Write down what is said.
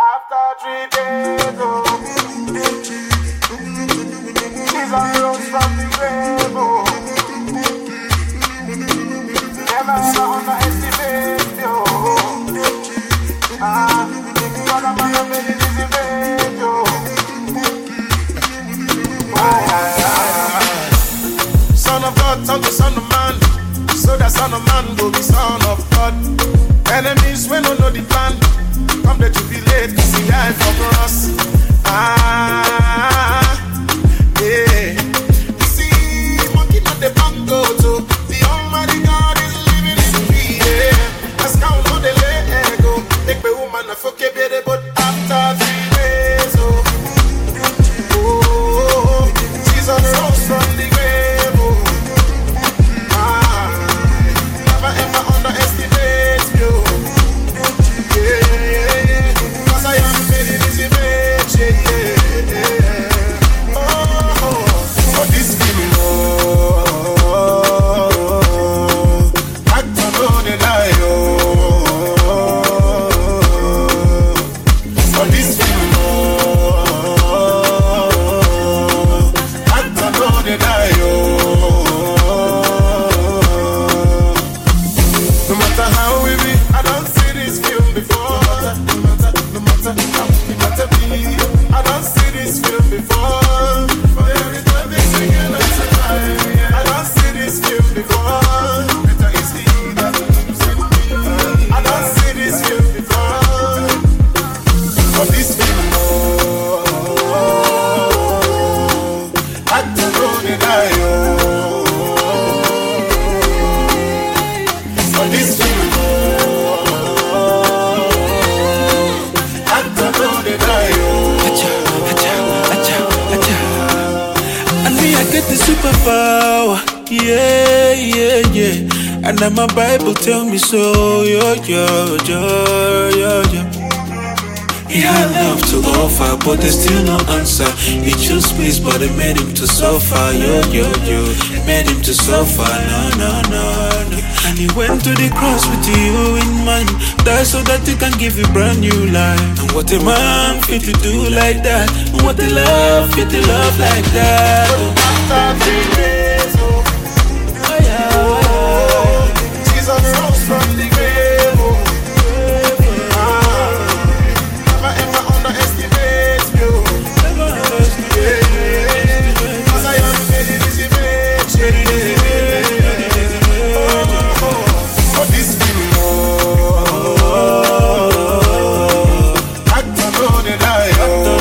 After 3 days, oh, Jesus rose from the grave, oh. Never ever underestimate, oh. God, I'm gonna make it easy, babe, oh. Son of God, turn to son of man, so that son of man will be son of God. Enemies when don't know the plan, come to jubilate, cause he died for us. Yeah. You see, monkey not the bango too. The Almighty God is living in me, yeah. Let's count on the Lego. Make the woman a fuck a baby, but after 3 days, oh, Jesus rose from the grave, oh. Never ever underestimate you. Yeah. Cause I am very busy, yeah. Oh, for this feeling, oh, I don't know the lie, oh. For this feeling, oh, I don't know the lie, oh. No matter how we be, I don't see this film before. No matter how it matter be, I don't see this film before. For every time they sing it, I don't see this film before. Better is he that lives in me. I don't see this film before. For this film, oh, I don't know the die, oh. For this film, oh, I don't know the die, oh. And me, I get the superpower. Yeah, yeah, yeah. And now my Bible tell me so. Yo, yo, yo, yo, yo. He had love to offer, but there's still no answer. He chose peace, but it made him to suffer. Yo, yo, yo. It made him to suffer. No, no, no, no. And he went to the cross with you in mind. Died so that he can give you brand new life. And what a man fit to do like that. And what a love fit to love like that. After 3 days, oh, Oh, yeah, oh, Jesus rose from the grave, oh. Never ever underestimate you. Cause I am very busy, for this film, oh, I don't know the lie, oh.